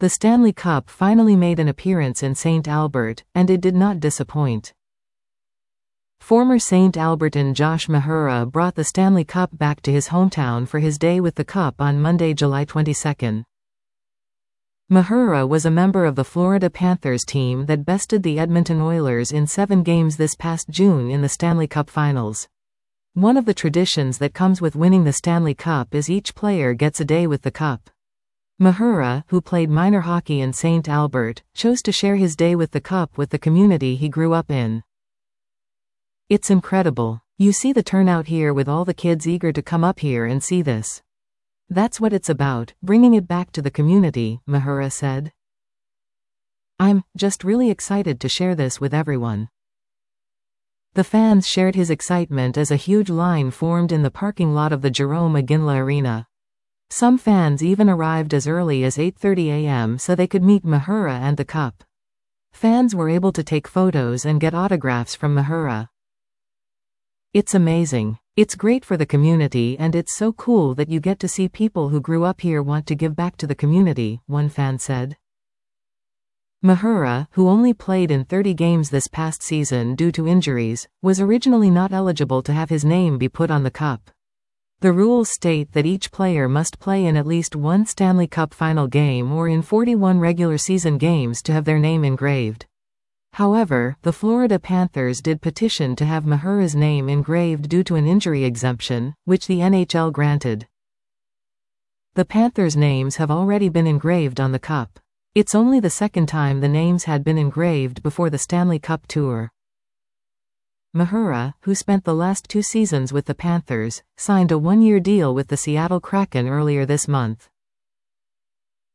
The Stanley Cup finally made an appearance in St. Albert, and it did not disappoint. Former St. Albertan Josh Mahura brought the Stanley Cup back to his hometown for his day with the Cup on Monday, July 22. Mahura was a member of the Florida Panthers team that bested the Edmonton Oilers in 7 games this past June in the Stanley Cup Finals. One of the traditions that comes with winning the Stanley Cup is each player gets a day with the Cup. Mahura, who played minor hockey in St. Albert, chose to share his day with the Cup with the community he grew up in. "It's incredible. You see the turnout here with all the kids eager to come up here and see this. That's what it's about, bringing it back to the community," Mahura said. "I'm just really excited to share this with everyone." The fans shared his excitement as a huge line formed in the parking lot of the Jerome McGinley Arena. Some fans even arrived as early as 8:30 a.m. so they could meet Mahura and the Cup. Fans were able to take photos and get autographs from Mahura. "It's amazing. It's great for the community, and it's so cool that you get to see people who grew up here want to give back to the community," one fan said. Mahura, who only played in 30 games this past season due to injuries, was originally not eligible to have his name be put on the Cup. The rules state that each player must play in at least one Stanley Cup final game or in 41 regular season games to have their name engraved. However, the Florida Panthers did petition to have Mahura's name engraved due to an injury exemption, which the NHL granted. The Panthers' names have already been engraved on the Cup. It's only the second time the names had been engraved before the Stanley Cup Tour. Mahura, who spent the last 2 seasons with the Panthers, signed a 1-year deal with the Seattle Kraken earlier this month.